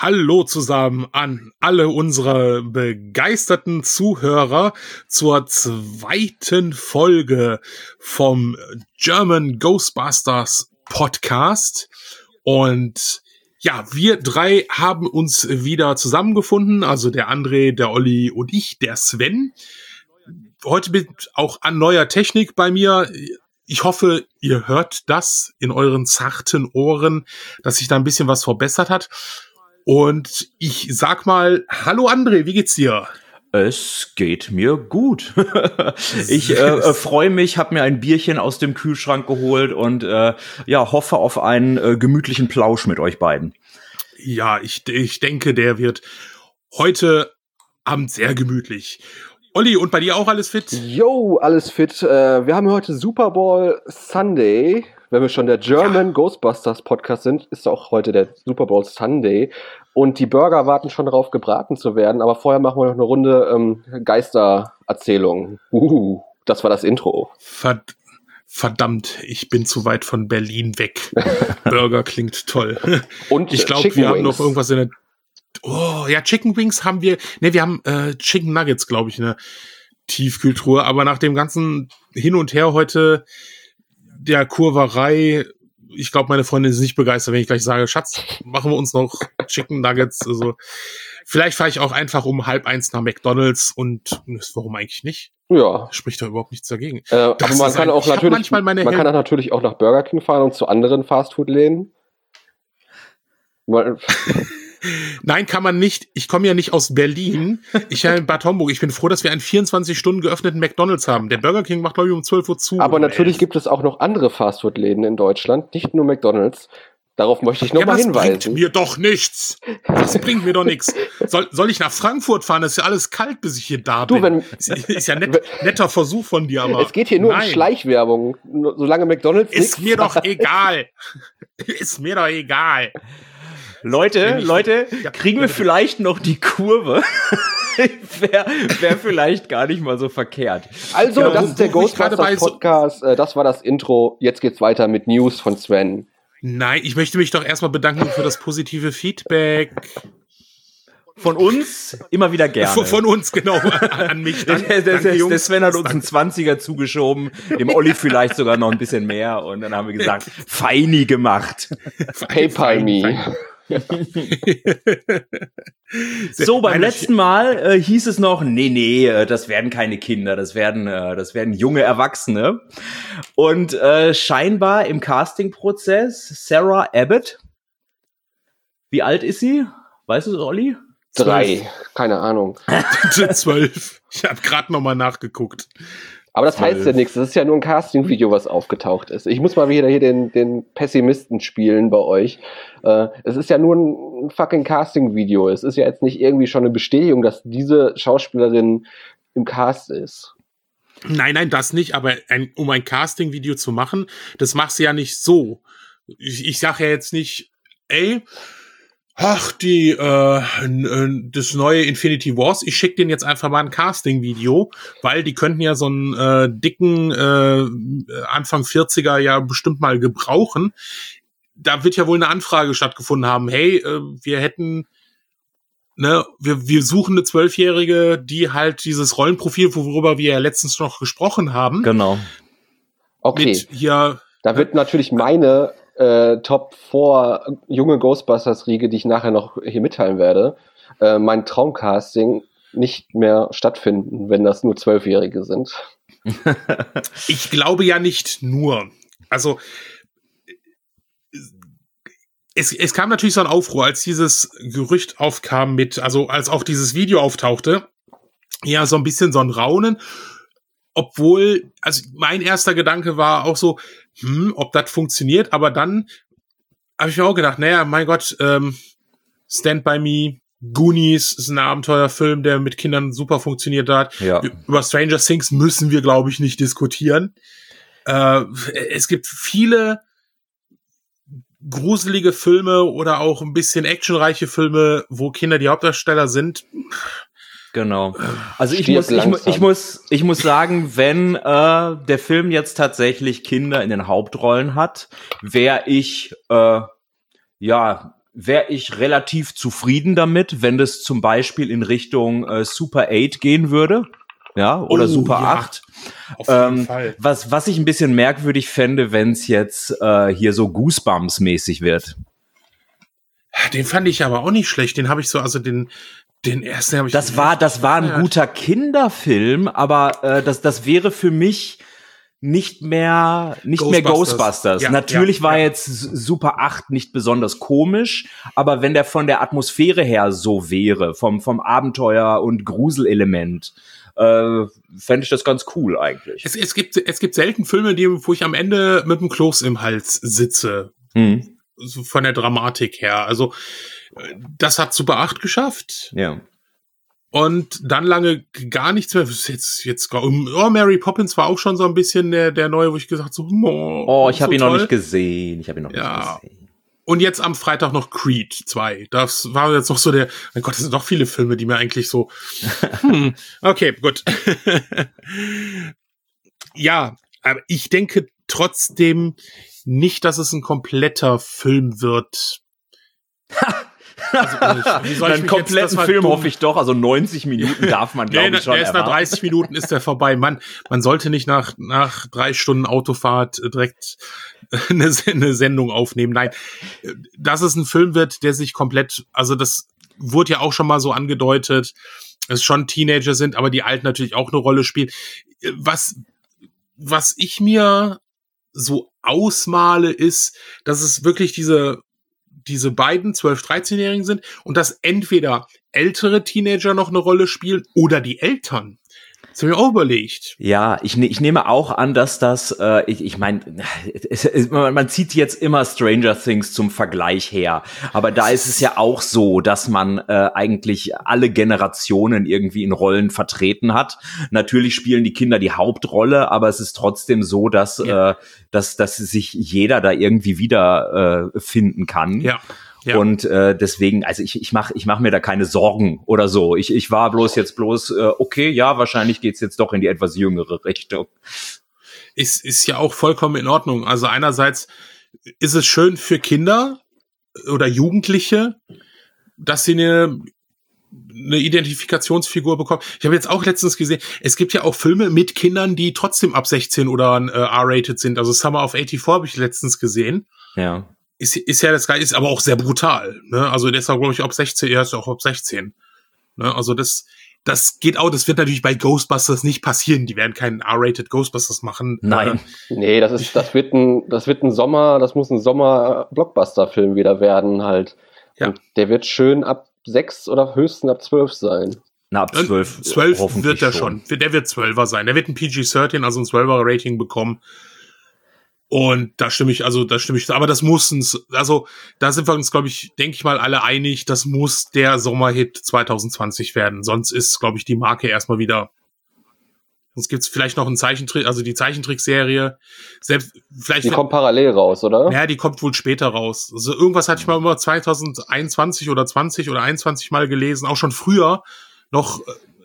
Hallo zusammen an alle unsere begeisterten Zuhörer zur zweiten Folge vom German Ghostbusters Podcast. Und ja, wir drei haben uns wieder zusammengefunden, also der André, der Olli und ich, der Sven. Heute mit auch an neuer Technik bei mir. Ich hoffe, ihr hört das in euren zarten Ohren, dass sich da ein bisschen was verbessert hat. Und ich sag mal, hallo André, wie geht's dir? Es geht mir gut. Ich freue mich, habe mir ein Bierchen aus dem Kühlschrank geholt und hoffe auf einen gemütlichen Plausch mit euch beiden. Ja, ich denke, der wird heute Abend sehr gemütlich. Olli, und bei dir auch alles fit? Jo, alles fit. Wir haben heute Super Bowl Sunday. Wenn wir schon der German Ghostbusters Podcast sind, ist auch heute der Super Bowl Sunday. Und die Burger warten schon darauf, gebraten zu werden. Aber vorher machen wir noch eine Runde Geistererzählung. Das war das Intro. Verdammt, ich bin zu weit von Berlin weg. Burger klingt toll. Und ich glaube, wir haben noch irgendwas in der... Oh, ja, Chicken Wings haben wir... Ne, wir haben Chicken Nuggets, glaube ich, in der Tiefkühltruhe. Aber nach dem ganzen Hin und Her heute... der Kurverei, ich glaube, meine Freundin ist nicht begeistert, wenn ich gleich sage, Schatz, machen wir uns noch Chicken Nuggets. Also vielleicht fahre ich auch einfach um 12:30 nach McDonald's und warum eigentlich nicht? Ja. Spricht da überhaupt nichts dagegen. Aber man kann auch natürlich, man kann dann natürlich auch nach Burger King fahren und zu anderen Fastfood-Läden. Nein, kann man nicht. Ich komme ja nicht aus Berlin. Ich bin in Bad Homburg. Ich bin froh, dass wir einen 24 Stunden geöffneten McDonald's haben. Der Burger King macht, glaube ich, um 12 Uhr zu. Aber natürlich gibt es auch noch andere Fastfood-Läden in Deutschland, nicht nur McDonald's. Darauf möchte ich nochmal hinweisen. Das bringt mir doch nichts. Das bringt mir doch nichts. Soll ich nach Frankfurt fahren? Das ist ja alles kalt, bis ich hier da bin. Ist ja netter Versuch von dir, aber... Es geht hier nur um Schleichwerbung. Solange McDonald's ist mir doch egal. Ist mir doch egal. Leute, kriegen wir vielleicht noch die Kurve? Wäre vielleicht gar nicht mal so verkehrt. Also, das ist der Ghostbusters Podcast. Das war das Intro. Jetzt geht's weiter mit News von Sven. Nein, ich möchte mich doch erstmal bedanken für das positive Feedback. Von uns immer wieder gerne. Von uns, genau, an mich. Danke, der Sven hat uns einen 20er zugeschoben, dem Olli vielleicht sogar noch ein bisschen mehr. Und dann haben wir gesagt, feini gemacht. PayPal me. So, beim letzten Mal hieß es noch, nee, das werden keine Kinder, das werden junge Erwachsene. Und scheinbar im Castingprozess Sarah Abbott. Wie alt ist sie? Weißt du es, Olli? 3, keine Ahnung. 12. Ich habe gerade nochmal nachgeguckt. Aber das heißt ja nichts, das ist ja nur ein Casting-Video, was aufgetaucht ist. Ich muss mal wieder hier den Pessimisten spielen bei euch. Es ist ja nur ein fucking Casting-Video. Es ist ja jetzt nicht irgendwie schon eine Bestätigung, dass diese Schauspielerin im Cast ist. Nein, das nicht, aber um ein Casting-Video zu machen, das machst du ja nicht so. Ich sage ja jetzt nicht, das neue Infinity Wars, ich schicke denen jetzt einfach mal ein Casting-Video, weil die könnten ja so einen dicken Anfang 40er ja bestimmt mal gebrauchen. Da wird ja wohl eine Anfrage stattgefunden haben, hey, wir hätten, wir suchen eine 12-Jährige, die halt dieses Rollenprofil, worüber wir ja letztens noch gesprochen haben. Genau. Okay, da wird natürlich meine Top 4 junge Ghostbusters-Riege, die ich nachher noch hier mitteilen werde, mein Traumcasting nicht mehr stattfinden, wenn das nur 12-Jährige sind. Ich glaube ja nicht nur. Also es kam natürlich so ein Aufruhr, als dieses Gerücht aufkam als auch dieses Video auftauchte, ja, so ein bisschen so ein Raunen. Obwohl, also mein erster Gedanke war auch so, ob das funktioniert, aber dann habe ich mir auch gedacht, naja, mein Gott, Stand By Me, Goonies ist ein Abenteuerfilm, der mit Kindern super funktioniert hat. Ja. Über Stranger Things müssen wir, glaube ich, nicht diskutieren. Es gibt viele gruselige Filme oder auch ein bisschen actionreiche Filme, wo Kinder die Hauptdarsteller sind. Genau. Also ich muss sagen, wenn der Film jetzt tatsächlich Kinder in den Hauptrollen hat, wäre ich wäre ich relativ zufrieden damit, wenn das zum Beispiel in Richtung Super 8 gehen würde. Ja, oder Super 8. Auf jeden Fall. Was ich ein bisschen merkwürdig fände, wenn es jetzt hier so Goosebumps-mäßig wird. Den fand ich aber auch nicht schlecht. Den habe ich so, also den ersten habe ich. Das war ein guter Kinderfilm, aber das wäre für mich nicht mehr Ghostbusters. Ja, Natürlich war jetzt Super 8 nicht besonders komisch, aber wenn der von der Atmosphäre her so wäre, vom Abenteuer und Gruselelement, fände ich das ganz cool eigentlich. Es gibt selten Filme, wo ich am Ende mit dem Kloß im Hals sitze. So von der Dramatik her. Also, das hat Super 8 geschafft. Ja. Und dann lange gar nichts mehr. Mary Poppins war auch schon so ein bisschen der neue, wo ich gesagt habe, ich habe ihn noch nicht gesehen. Und jetzt am Freitag noch Creed 2. Das war jetzt noch so mein Gott, das sind doch viele Filme, die mir eigentlich so, okay, gut. Ja, aber ich denke trotzdem nicht, dass es ein kompletter Film wird. Also, einen kompletten Film hoffe ich doch, also 90 Minuten darf man, glaube ich, schon erwarten. Nach 30 Minuten ist der vorbei. Man sollte nicht nach 3 Stunden Autofahrt direkt eine Sendung aufnehmen. Nein, dass es ein Film wird, der sich komplett, also das wurde ja auch schon mal so angedeutet, dass es schon Teenager sind, aber die Alten natürlich auch eine Rolle spielen. Was ich mir so ausmale, ist, dass es wirklich diese beiden 12-, 13-Jährigen sind und dass entweder ältere Teenager noch eine Rolle spielen oder die Eltern. Das habe ich mir auch überlegt. Ja, ich nehme auch an, dass das, ich meine, man zieht jetzt immer Stranger Things zum Vergleich her, aber da ist es ja auch so, dass man eigentlich alle Generationen irgendwie in Rollen vertreten hat. Natürlich spielen die Kinder die Hauptrolle, aber es ist trotzdem so, dass sich jeder da irgendwie wieder finden kann. Ja. Ja. Und deswegen, also ich mach mir da keine Sorgen oder so. Ich war okay, ja, wahrscheinlich geht's jetzt doch in die etwas jüngere Richtung. Ist ja auch vollkommen in Ordnung. Also einerseits ist es schön für Kinder oder Jugendliche, dass sie eine Identifikationsfigur bekommen. Ich habe jetzt auch letztens gesehen, es gibt ja auch Filme mit Kindern, die trotzdem ab 16 oder R-rated sind. Also Summer of 84 habe ich letztens gesehen. Ja. Ist ja das Geile, ist aber auch sehr brutal, ne? Also der ist auch, glaube ich, ab 16, er ist auch ab 16. Ne? Also das geht auch, das wird natürlich bei Ghostbusters nicht passieren. Die werden keinen R-rated Ghostbusters machen. Nein. Nee, das wird ein Sommer-Blockbuster-Film wieder werden halt. Ja. Und der wird schön ab 6 oder höchstens ab 12 sein. Na, ab 12. 12 wird er schon. Der wird 12er sein. Der wird ein PG-13, also ein 12er Rating bekommen. Und da stimme ich, aber das muss also da sind wir uns, denke ich mal, alle einig, das muss der Sommerhit 2020 werden. Sonst ist, glaube ich, die Marke erstmal wieder, sonst gibt's vielleicht noch einen Zeichentrick, also die Zeichentrickserie, die kommt parallel raus, oder? Ja, die kommt wohl später raus. Also irgendwas hatte ich mal immer 2021 oder 20 oder 21 mal gelesen, auch schon früher, noch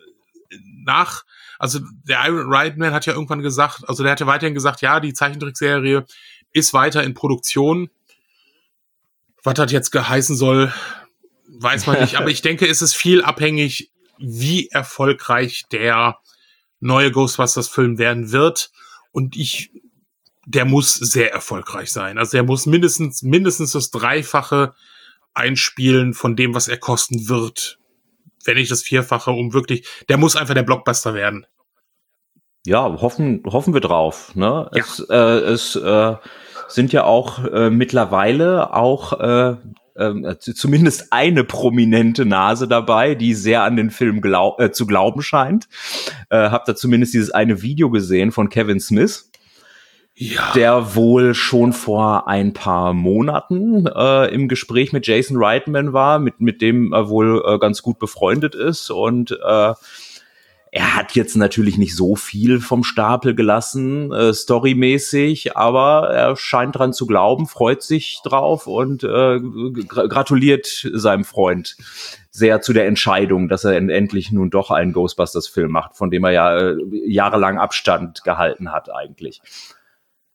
also der Iron Reitman hat ja irgendwann gesagt, also der hatte weiterhin gesagt, ja, die Zeichentrickserie ist weiter in Produktion. Was das jetzt geheißen soll, weiß man nicht. Aber ich denke, es ist viel abhängig, wie erfolgreich der neue Ghostbusters-Film werden wird. Und der muss sehr erfolgreich sein. Also der muss mindestens das Dreifache einspielen von dem, was er kosten wird. Wenn nicht das Vierfache, der muss einfach der Blockbuster werden. Ja, hoffen wir drauf, ne? Ja. Es sind ja auch mittlerweile auch zumindest eine prominente Nase dabei, die sehr an den Film zu glauben scheint. Hab da zumindest dieses eine Video gesehen von Kevin Smith. Ja. Der wohl schon vor ein paar Monaten im Gespräch mit Jason Reitman war, mit dem er wohl ganz gut befreundet ist. Und er hat jetzt natürlich nicht so viel vom Stapel gelassen, storymäßig, aber er scheint dran zu glauben, freut sich drauf und gratuliert seinem Freund sehr zu der Entscheidung, dass er endlich nun doch einen Ghostbusters-Film macht, von dem er ja jahrelang Abstand gehalten hat eigentlich.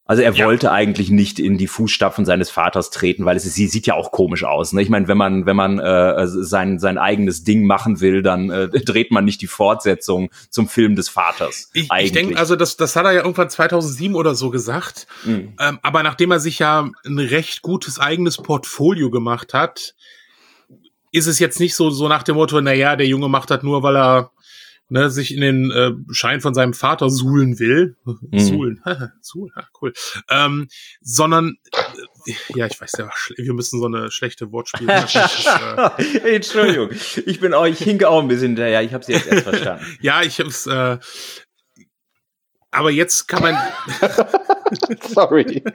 Also er wollte eigentlich nicht in die Fußstapfen seines Vaters treten, weil sie sieht ja auch komisch aus. Ne? Ich meine, wenn man sein eigenes Ding machen will, dann dreht man nicht die Fortsetzung zum Film des Vaters. Ich denke, also das hat er ja irgendwann 2007 oder so gesagt. Aber nachdem er sich ja ein recht gutes eigenes Portfolio gemacht hat, ist es jetzt nicht so nach dem Motto, naja, der Junge macht das nur, weil er sich in den Schein von seinem Vater suhlen will. Suhlen, cool. Sondern, ja, ich weiß ja, wir müssen so eine schlechte Wortspiel machen. Entschuldigung, ich hinke auch ein bisschen hinterher, ich habe sie jetzt erst verstanden. Ja, ich hab's, aber jetzt kann man... Sorry.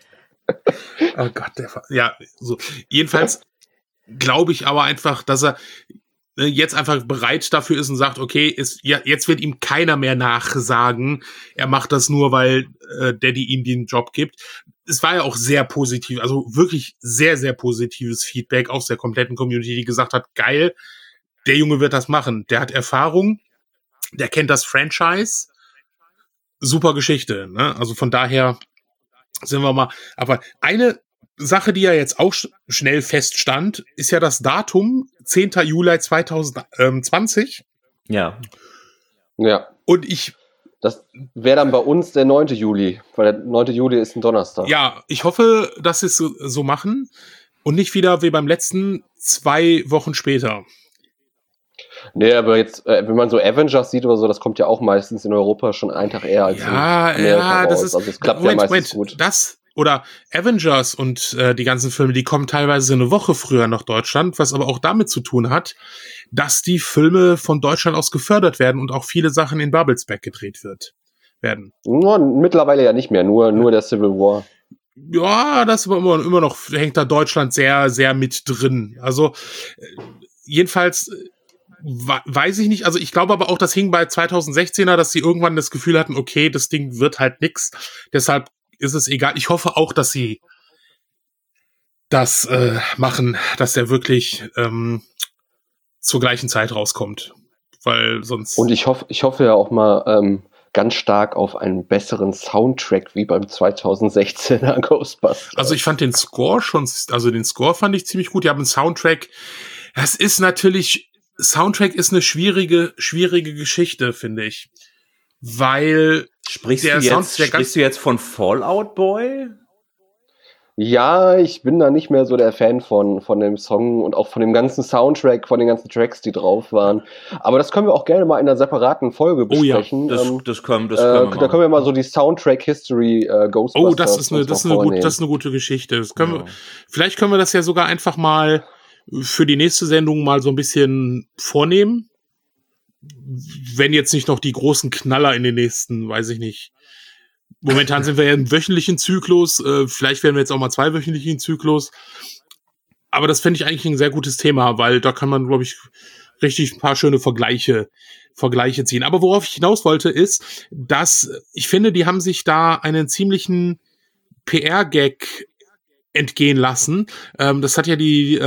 Oh Gott, ja, so. Jedenfalls glaube ich aber einfach, dass er jetzt einfach bereit dafür ist und sagt, okay, jetzt wird ihm keiner mehr nachsagen, er macht das nur, weil Daddy ihm den Job gibt. Es war ja auch sehr positiv, also wirklich sehr, sehr positives Feedback aus der kompletten Community, die gesagt hat, geil, der Junge wird das machen, der hat Erfahrung, der kennt das Franchise, super Geschichte, ne? Also von daher sind wir mal, aber eine Sache, die ja jetzt auch schnell feststand, ist ja das Datum 10. Juli 2020. Ja. Und das wäre dann bei uns der 9. Juli, weil der 9. Juli ist ein Donnerstag. Ja, ich hoffe, dass sie es so machen und nicht wieder wie beim letzten 2 Wochen später. Nee, aber jetzt, wenn man so Avengers sieht oder so, das kommt ja auch meistens in Europa schon einen Tag eher als in Amerika raus. Das ist, also es klappt ja meistens gut. Oder Avengers und die ganzen Filme, die kommen teilweise eine Woche früher nach Deutschland, was aber auch damit zu tun hat, dass die Filme von Deutschland aus gefördert werden und auch viele Sachen in Babelsberg gedreht werden. Mittlerweile ja nicht mehr, nur der Civil War. Ja, das ist aber immer noch, hängt da Deutschland sehr, sehr mit drin. Also jedenfalls weiß ich nicht, also ich glaube aber auch, das hing bei 2016er, dass sie irgendwann das Gefühl hatten, okay, das Ding wird halt nix, deshalb ist es egal. Ich hoffe auch, dass sie das machen, dass der wirklich zur gleichen Zeit rauskommt. Weil sonst... Und ich hoffe ja auch mal ganz stark auf einen besseren Soundtrack wie beim 2016er Ghostbusters. Also ich fand den Score fand ich ziemlich gut. Die haben einen Soundtrack. Das ist natürlich... Soundtrack ist eine schwierige Geschichte, finde ich. Weil Sprichst du jetzt von Fallout Boy? Ja, ich bin da nicht mehr so der Fan von dem Song und auch von dem ganzen Soundtrack, von den ganzen Tracks, die drauf waren. Aber das können wir auch gerne mal in einer separaten Folge besprechen. Oh ja, das können wir machen. Da können wir mal so die Soundtrack-History Ghostbusters. Oh, das ist eine gute Geschichte. Vielleicht können wir das ja sogar einfach mal für die nächste Sendung mal so ein bisschen vornehmen. Wenn jetzt nicht noch die großen Knaller in den nächsten, weiß ich nicht. Momentan sind wir ja im wöchentlichen Zyklus. Vielleicht werden wir jetzt auch mal 2-wöchentlichen Zyklus. Aber das fände ich eigentlich ein sehr gutes Thema, weil da kann man, glaube ich, richtig ein paar schöne Vergleiche ziehen. Aber worauf ich hinaus wollte, ist, dass ich finde, die haben sich da einen ziemlichen PR-Gag entgehen lassen. Das hat ja die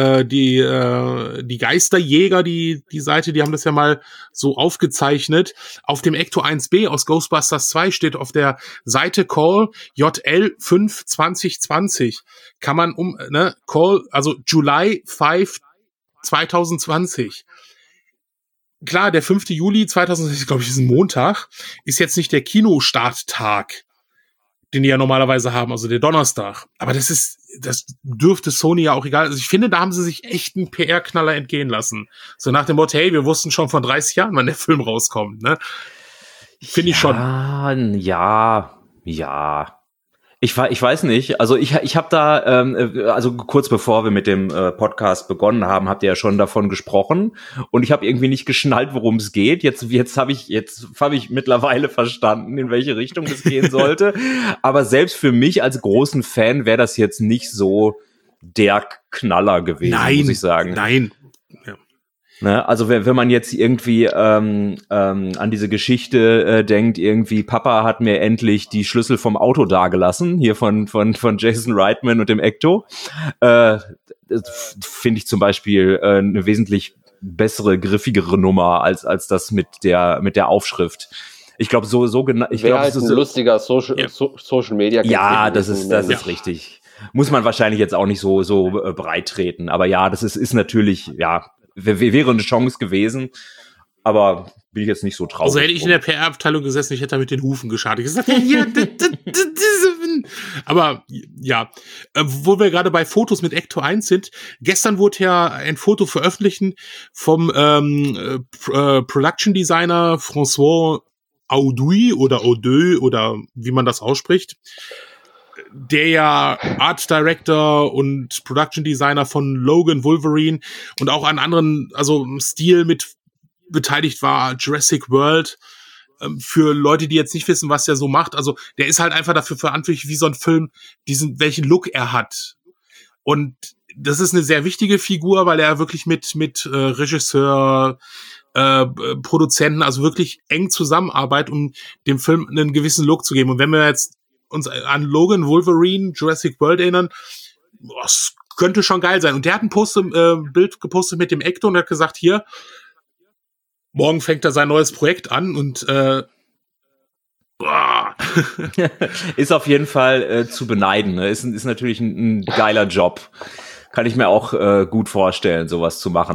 Geisterjäger, die Seite, die haben das ja mal so aufgezeichnet. Auf dem Ecto 1B aus Ghostbusters 2 steht auf der Seite Call JL 5 2020. Kann man Call, also July 5 2020. Klar, der 5. Juli 2020, glaube ich, ist ein Montag, ist jetzt nicht der Kinostarttag, den die ja normalerweise haben, also der Donnerstag. Aber das dürfte Sony ja auch egal. Also ich finde, da haben sie sich echt einen PR-Knaller entgehen lassen. So nach dem Motto, hey, wir wussten schon vor 30 Jahren, wann der Film rauskommt, ne? Finde ich schon. Ja. Ich weiß nicht. Also ich habe da, also kurz bevor wir mit dem Podcast begonnen haben, habt ihr ja schon davon gesprochen und ich habe irgendwie nicht geschnallt, worum es geht. Jetzt habe ich mittlerweile verstanden, in welche Richtung es gehen sollte. Aber selbst für mich als großen Fan wäre das jetzt nicht so der Knaller gewesen, muss ich sagen. Nein. Ja. Ne, also wenn man jetzt irgendwie an diese Geschichte denkt, irgendwie Papa hat mir endlich die Schlüssel vom Auto dagelassen, hier von Jason Reitman und dem Ecto, finde ich zum Beispiel eine wesentlich bessere, griffigere Nummer als das mit der Aufschrift. Ich glaube, so genau. Wäre halt ein lustiger Social Media. Ja, das ist richtig. Muss man wahrscheinlich jetzt auch nicht so breit treten. Aber ja, das ist natürlich, ja, wäre eine Chance gewesen. Aber bin ich jetzt nicht so traurig. Also hätte ich in der PR-Abteilung gesessen, ich hätte da mit den Hufen geschart. Ich gesagt, aber ja, wo wir gerade bei Fotos mit Ecto 1 sind, gestern wurde ja ein Foto veröffentlicht vom Production Designer François Audoux oder wie man das ausspricht, der ja Art Director und Production Designer von Logan, Wolverine und auch an anderen, also Stil mit beteiligt war, Jurassic World. Für Leute, die jetzt nicht wissen, was der so macht, also der ist halt einfach dafür verantwortlich, wie so ein Film, welchen Look er hat. Und das ist eine sehr wichtige Figur, weil er wirklich mit Regisseur, Produzenten, also wirklich eng zusammenarbeitet, um dem Film einen gewissen Look zu geben. Und wenn wir jetzt uns an Logan, Wolverine, Jurassic World erinnern, das könnte schon geil sein. Und der hat ein Bild gepostet mit dem Ecto und hat gesagt, hier, morgen fängt er sein neues Projekt an und ist auf jeden Fall zu beneiden. Ne? Ist natürlich ein geiler Job. Kann ich mir auch gut vorstellen, sowas zu machen.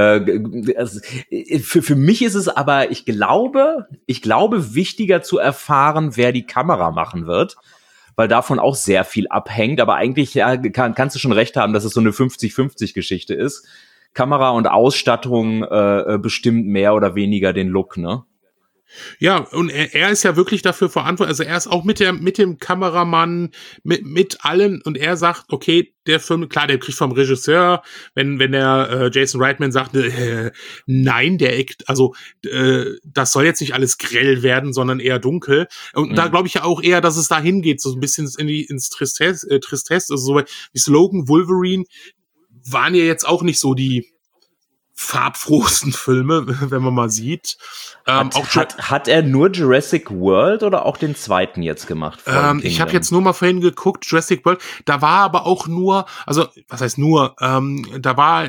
Für mich ist es aber, ich glaube, wichtiger zu erfahren, wer die Kamera machen wird, weil davon auch sehr viel abhängt. Aber eigentlich ja, kannst du schon recht haben, dass es so eine 50-50-Geschichte ist. Kamera und Ausstattung bestimmt mehr oder weniger den Look, ne? Ja, und er ist ja wirklich dafür verantwortlich, also er ist auch mit dem Kameramann, mit allen, und er sagt, okay, der Film, klar, der kriegt vom Regisseur, wenn der Jason Reitman sagt, nein, das soll jetzt nicht alles grell werden, sondern eher dunkel. Und da glaube ich ja auch eher, dass es dahin geht, so ein bisschen ins Tristesse, also so wie Logan, Wolverine, waren ja jetzt auch nicht so die farbfrohsten Filme, wenn man mal sieht. Hat er nur Jurassic World oder auch den zweiten jetzt gemacht? Ich habe jetzt nur mal vorhin geguckt, Jurassic World, da war aber auch nur, also was heißt nur, da war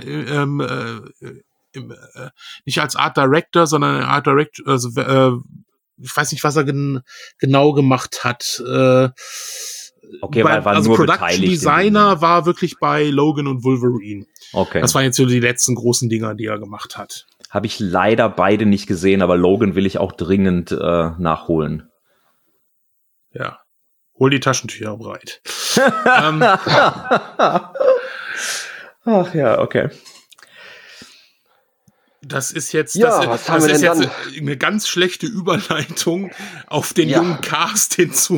nicht als Art Director, sondern Art Director, also ich weiß nicht, was er genau gemacht hat. Okay, war also nur Production beteiligt. Designer war wirklich bei Logan und Wolverine. Okay. Das waren jetzt so die letzten großen Dinger, die er gemacht hat. Habe ich leider beide nicht gesehen, aber Logan will ich auch dringend nachholen. Ja. Hol die Taschentücher bereit. Ach ja, okay. Das ist jetzt, was haben wir denn dann? Eine ganz schlechte Überleitung auf den jungen Cast hinzu.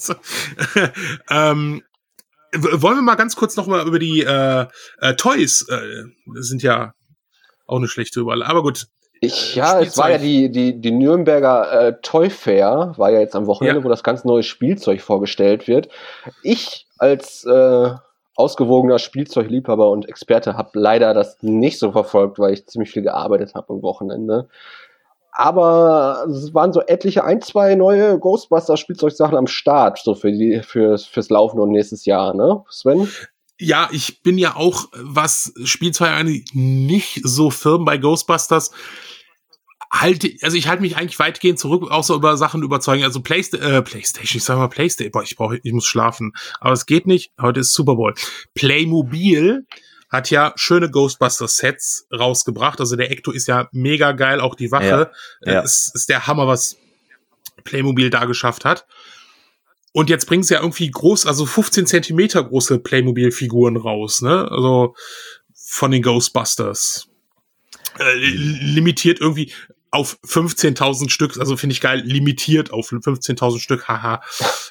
Wollen wir mal ganz kurz noch mal über die Toys, das sind ja auch eine schlechte Überleitung, aber gut. Es war ja die Nürnberger Toy Fair, war ja jetzt am Wochenende, wo das ganz neue Spielzeug vorgestellt wird. Ich als ausgewogener Spielzeugliebhaber und Experte habe leider das nicht so verfolgt, weil ich ziemlich viel gearbeitet habe am Wochenende. Aber es waren so etliche 2 neue Ghostbusters-Spielzeugsachen am Start, so fürs Laufen und nächstes Jahr, ne, Sven? Ja, ich bin ja auch, was Spielzeug angeht, nicht so firm bei Ghostbusters. Ich halte mich eigentlich weitgehend zurück, außer über Sachen überzeugen. Also PlayStation, ich sag mal PlayStation, ich muss schlafen. Aber es geht nicht, heute ist Super Bowl. Playmobil hat ja schöne Ghostbusters-Sets rausgebracht. Also der Ecto ist ja mega geil, auch die Wache. Ja. Ist der Hammer, was Playmobil da geschafft hat. Und jetzt bringen sie ja irgendwie 15 Zentimeter große Playmobil-Figuren raus, ne? Also von den Ghostbusters. Limitiert irgendwie auf 15.000 Stück, also finde ich geil, limitiert auf 15.000 Stück, haha.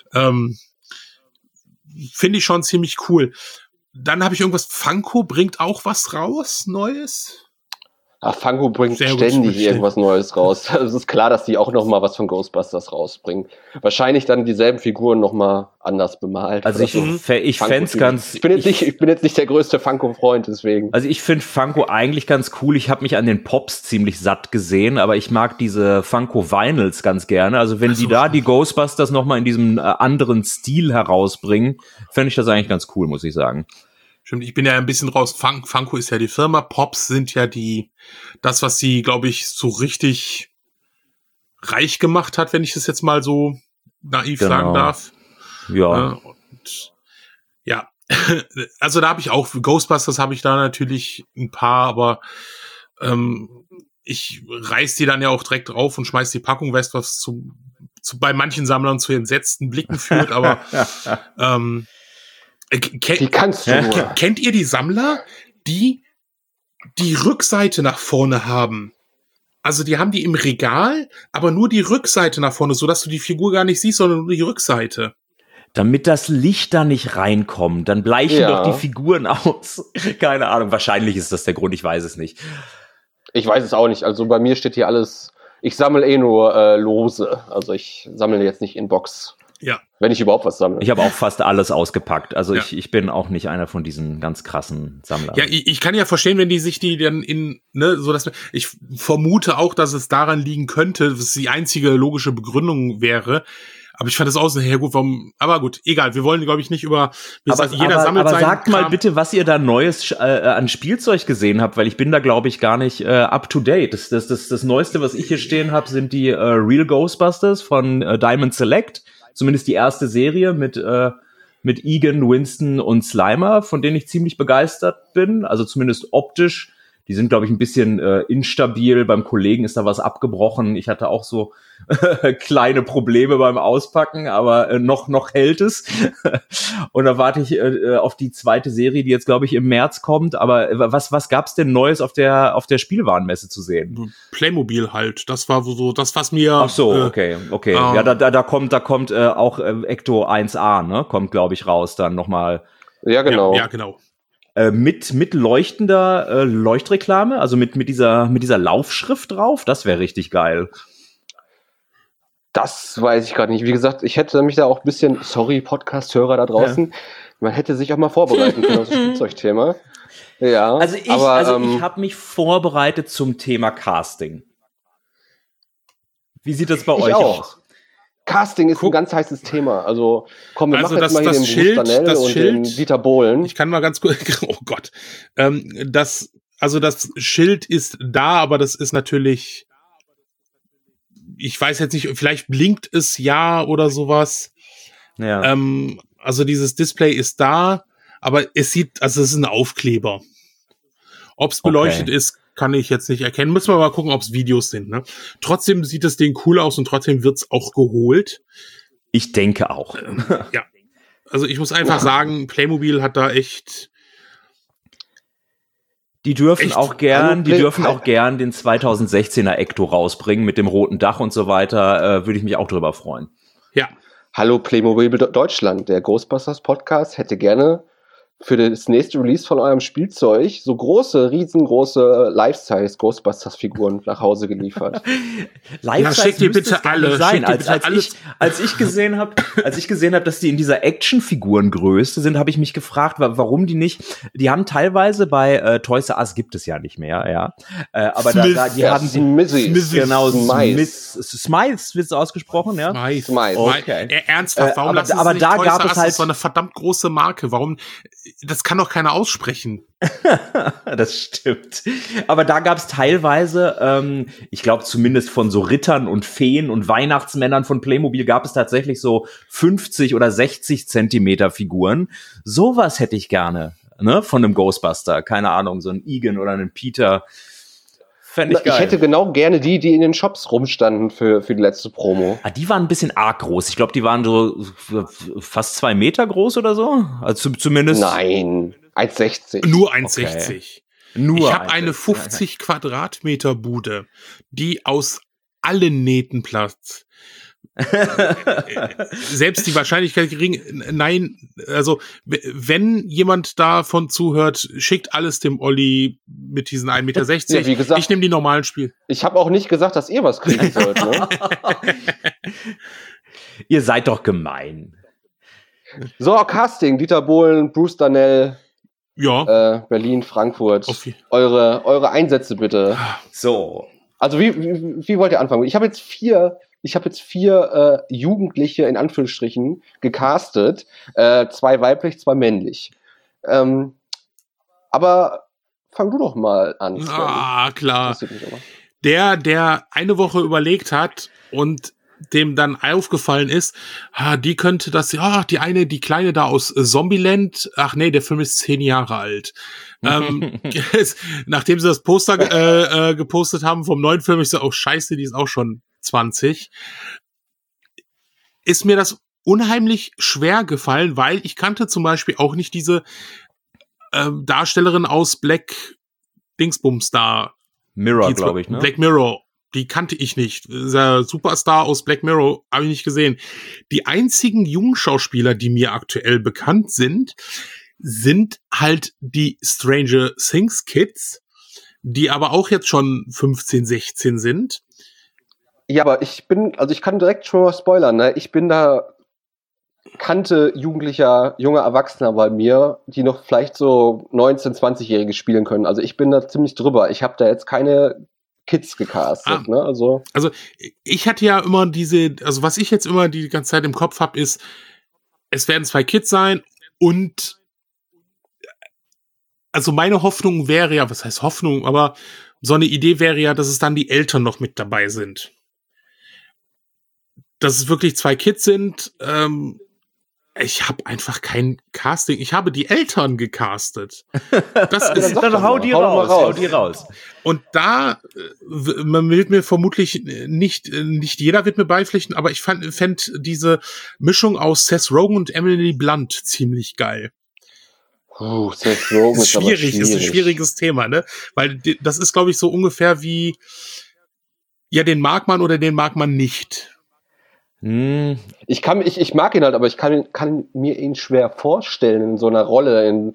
Finde ich schon ziemlich cool. Dann habe ich irgendwas, Funko bringt auch was raus, Neues? Funko bringt ständig irgendwas Neues raus. Es ist klar, dass die auch noch mal was von Ghostbusters rausbringen. Wahrscheinlich dann dieselben Figuren noch mal anders bemalt. Also ich fänd's ganz... Ich bin jetzt nicht der größte Funko-Freund, deswegen. Also ich finde Funko eigentlich ganz cool. Ich habe mich an den Pops ziemlich satt gesehen, aber ich mag diese Funko-Vinyls ganz gerne. Also wenn die Ghostbusters noch mal in diesem anderen Stil herausbringen, fände ich das eigentlich ganz cool, muss ich sagen. Stimmt, ich bin ja ein bisschen raus. Funko ist ja die Firma, Pops sind ja das, was sie, glaube ich, so richtig reich gemacht hat, wenn ich das jetzt mal so naiv sagen darf. Ja. Und ja, also da habe ich auch, Ghostbusters habe ich da natürlich ein paar, aber ich reiß die dann ja auch direkt drauf und schmeiß die Packung, weißt was bei manchen Sammlern zu entsetzten Blicken führt, aber kennt ihr die Sammler, die Rückseite nach vorne haben? Also die haben die im Regal, aber nur die Rückseite nach vorne, sodass du die Figur gar nicht siehst, sondern nur die Rückseite. Damit das Licht da nicht reinkommt, dann bleichen doch die Figuren aus. Keine Ahnung, wahrscheinlich ist das der Grund, ich weiß es nicht. Ich weiß es auch nicht, also bei mir steht hier alles, ich sammle nur lose, also ich sammle jetzt nicht in Box. Ja. Wenn ich überhaupt was sammle. Ich habe auch fast alles ausgepackt. Also ich bin auch nicht einer von diesen ganz krassen Sammlern. Ja, ich kann ja verstehen, wenn die sich die dann so dass ich vermute auch, dass es daran liegen könnte, dass die einzige logische Begründung wäre. Aber ich fand das auch so, gut, aber gut, egal, wir wollen, glaube ich, nicht über, jeder sammelt aber seinen sagt Kram. mal bitte, was ihr da Neues an Spielzeug gesehen habt, weil ich bin da, glaube ich, gar nicht up to date. Das Neueste, was ich hier stehen habe, sind die Real Ghostbusters von Diamond Select. Zumindest die erste Serie mit Egan, Winston und Slimer, von denen ich ziemlich begeistert bin. Also zumindest optisch. Die sind, glaube ich, ein bisschen instabil. Beim Kollegen ist da was abgebrochen. Ich hatte auch so kleine Probleme beim Auspacken, aber noch hält es. Und da warte ich auf die zweite Serie, die jetzt, glaube ich, im März kommt. Aber was gab's denn Neues auf der Spielwarenmesse zu sehen? Playmobil halt. Das war so das, was mir... Ach so, okay. Ja, da kommt auch Ecto 1A, ne? Kommt, glaube ich, raus dann nochmal. Ja, genau. Ja, genau. Mit leuchtender Leuchtreklame, also mit dieser Laufschrift drauf, das wäre richtig geil. Das weiß ich gerade nicht. Wie gesagt, ich hätte mich da auch ein bisschen, sorry, Podcast-Hörer da draußen, man hätte sich auch mal vorbereiten können auf das Spielzeugthema. Ja, also ich habe mich vorbereitet zum Thema Casting. Wie sieht das bei euch aus? Casting ist ein ganz heißes Thema. Also komm, wir machen jetzt mal hier den Schild, Bruce Danell und den Dieter Bohlen. Ich kann mal ganz kurz, oh Gott. Das Schild ist da, aber das ist natürlich, ich weiß jetzt nicht, vielleicht blinkt es ja oder sowas. Ja. Also dieses Display ist da, aber es ist ein Aufkleber. Ob es beleuchtet ist, kann ich jetzt nicht erkennen. Müssen wir mal gucken, ob es Videos sind. Ne? Trotzdem sieht das Ding cool aus und trotzdem wird's auch geholt. Ich denke auch. Ja. Also ich muss einfach sagen, Playmobil hat da echt... Die dürfen auch gern den 2016er Ecto rausbringen mit dem roten Dach und so weiter. Würde ich mich auch drüber freuen. Ja. Hallo Playmobil Deutschland. Der Ghostbusters Podcast hätte gerne für das nächste Release von eurem Spielzeug so riesengroße Life-Size-Ghostbusters-Figuren nach Hause geliefert. Life-Size schickt ihr bitte alle. Sein. Als ich gesehen habe, dass die in dieser Action-Figurengröße sind, habe ich mich gefragt, warum die nicht. Die haben teilweise bei Toys R Us gibt es ja nicht mehr, ja. Aber die haben die genau Smythes wird es ausgesprochen, ja. Smythes. Okay. Ernsthaft, warum lassen aber Sie da Toys gab R Us es halt so eine verdammt große Marke. Warum? Das kann doch keiner aussprechen. Das stimmt. Aber da gab es teilweise, ich glaube zumindest von so Rittern und Feen und Weihnachtsmännern von Playmobil gab es tatsächlich so 50 oder 60 Zentimeter Figuren. Sowas hätte ich gerne, ne, von einem Ghostbuster. Keine Ahnung, so ein Egan oder einen Peter. Fände ich geil. Ich hätte genau gerne die in den Shops rumstanden für die letzte Promo. Die waren ein bisschen arg groß. Ich glaube, die waren so fast 2 Meter groß oder so. Also zumindest. Nein, 1,60. Nur 1,60. Okay. Ich habe eine 50 Quadratmeter Bude, die aus allen Nähten platzt. Selbst die Wahrscheinlichkeit gering, nein, also wenn jemand davon zuhört, schickt alles dem Olli mit diesen 1,60 Meter. Ja, wie gesagt, ich nehme die normalen Spiele. Ich habe auch nicht gesagt, dass ihr was kriegen sollt. Ne? Ihr seid doch gemein. So, Casting, Dieter Bohlen, Bruce Danell, ja. Berlin, Frankfurt. Eure Einsätze bitte. So. Also wie wollt ihr anfangen? Ich habe jetzt vier Jugendliche in Anführungsstrichen gecastet, 2 weiblich, 2 männlich. Aber fang du doch mal an. Klar. der eine Woche überlegt hat und dem dann aufgefallen ist, die könnte das, die Kleine da aus Zombieland, ach nee, der Film ist 10 Jahre alt. Nachdem sie das Poster gepostet haben vom neuen Film, ich so, oh scheiße, die ist auch schon 20. Ist mir das unheimlich schwer gefallen, weil ich kannte zum Beispiel auch nicht diese Darstellerin aus Black Dingsbums da. Mirror, glaube ich, ne? Black Mirror. Die kannte ich nicht. Der Superstar aus Black Mirror habe ich nicht gesehen. Die einzigen Jungschauspieler, die mir aktuell bekannt sind halt die Stranger Things Kids, die aber auch jetzt schon 15, 16 sind. Ja, aber ich kann direkt schon mal spoilern, ne? Ich bin da kannte junger Erwachsener bei mir, die noch vielleicht so 19-, 20-Jährige spielen können. Also ich bin da ziemlich drüber. Ich habe da jetzt keine Kids gecastet, ne? Also ich hatte ja immer was ich jetzt immer die ganze Zeit im Kopf habe, ist, es werden 2 Kids sein und also meine Hoffnung wäre ja, was heißt Hoffnung, aber so eine Idee wäre ja, dass es dann die Eltern noch mit dabei sind. Dass es wirklich 2 Kids sind, ich habe einfach kein Casting. Ich habe die Eltern gecastet. Das ist, dann hau die raus. Und da man wird mir vermutlich nicht jeder wird mir beipflichten, aber ich fände diese Mischung aus Seth Rogen und Emily Blunt ziemlich geil. Seth Rogen ist schwierig. Ist ein schwieriges Thema, ne? Weil das ist, glaube ich, so ungefähr wie, ja, den mag man oder den mag man nicht. Ich mag ihn halt, aber ich kann mir ihn schwer vorstellen in so einer Rolle.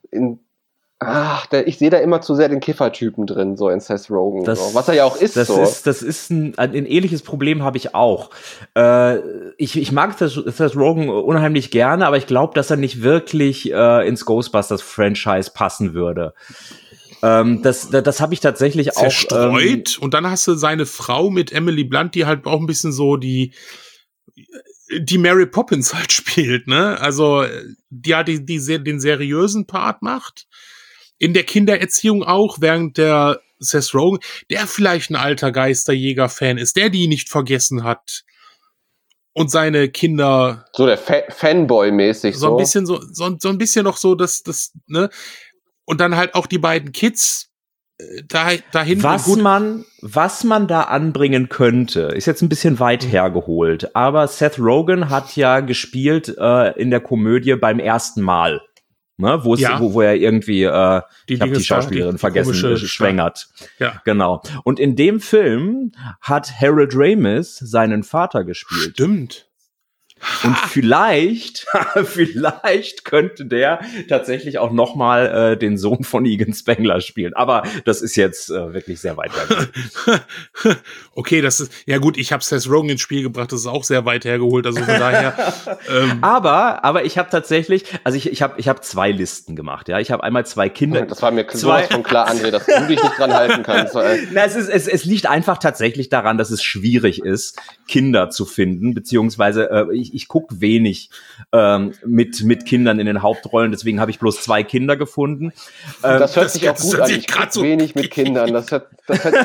Ich sehe da immer zu sehr den Kiffertypen drin, so in Seth Rogen. Was er ja auch ist. Das ist ein ähnliches Problem habe ich auch. Ich mag Seth Rogen unheimlich gerne, aber ich glaube, dass er nicht wirklich ins Ghostbusters-Franchise passen würde. Das habe ich tatsächlich auch zerstreut. Und dann hast du seine Frau mit Emily Blunt, die halt auch ein bisschen so die Mary Poppins halt spielt, ne? Also die halt den seriösen Part macht. In der Kindererziehung auch, während der Seth Rogen, der vielleicht ein alter Geisterjäger-Fan ist, der die nicht vergessen hat. Und seine Kinder. So der Fanboy-mäßig so. So ein bisschen noch so, das, ne? Und dann halt auch die beiden Kids dahin. Was man da anbringen könnte, ist jetzt ein bisschen weit hergeholt, aber Seth Rogen hat ja gespielt in der Komödie Beim ersten Mal, ne, wo er irgendwie, ich habe die Schauspielerin vergessen, schwängert. Ja. Genau. Und in dem Film hat Harold Ramis seinen Vater gespielt. Stimmt. Und vielleicht könnte der tatsächlich auch noch mal den Sohn von Egan Spengler spielen. Aber das ist jetzt wirklich sehr weit hergeholt. Okay, das ist, ja gut, ich habe Seth Rogen ins Spiel gebracht, das ist auch sehr weit hergeholt, also von daher. Aber ich habe tatsächlich, also ich habe 2 Listen gemacht, ja. Ich habe einmal 2 Kinder. Das war mir sowas von klar, André, dass du dich nicht dran halten kannst. Na, es liegt einfach tatsächlich daran, dass es schwierig ist, Kinder zu finden, beziehungsweise ich gucke wenig mit Kindern in den Hauptrollen, deswegen habe ich bloß 2 Kinder gefunden. Das hört sich auch gut an. Ich gucke so wenig mit Kindern. Das hört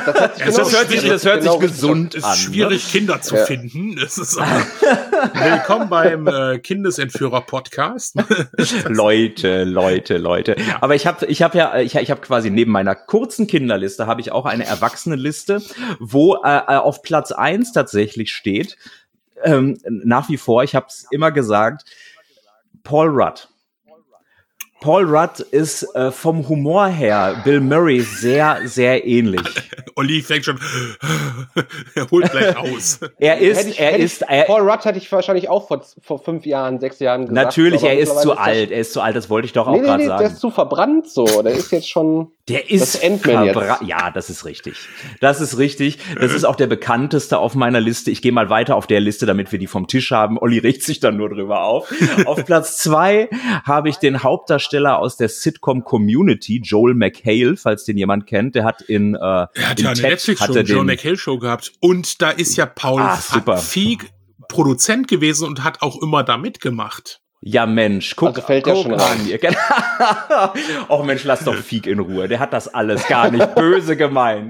sich gesund an. Es ist schwierig, ne? Kinder zu finden. Das ist willkommen beim Kindesentführer-Podcast. Leute. Ja. Aber ich habe quasi neben meiner kurzen Kinderliste habe ich auch eine Erwachsenenliste, wo auf Platz 1 tatsächlich steht, nach wie vor, ich habe es immer gesagt, Paul Rudd. Paul Rudd ist vom Humor her Bill Murray sehr, sehr ähnlich. Olli fängt schon, er holt gleich aus. Paul Rudd hätte ich wahrscheinlich auch vor 5 Jahren, 6 Jahren gesagt. Natürlich, er ist zu alt, das wollte ich doch auch gerade sagen. Der ist zu verbrannt so, der ist jetzt schon... Der ist verbrannt. Ja, das ist richtig. Das ist auch der bekannteste auf meiner Liste. Ich gehe mal weiter auf der Liste, damit wir die vom Tisch haben. Olli regt sich dann nur drüber auf. Auf Platz 2 habe ich den Hauptdarsteller aus der Sitcom Community, Joel McHale, falls den jemand kennt. Der hat in eine Netflix-Show, Joel McHale Show gehabt. Und da ist ja Paul Feig Produzent gewesen und hat auch immer da mitgemacht. Ja, Mensch, guck, also fällt der schon an. Och Mensch, lass doch Fiek in Ruhe. Der hat das alles gar nicht böse gemeint.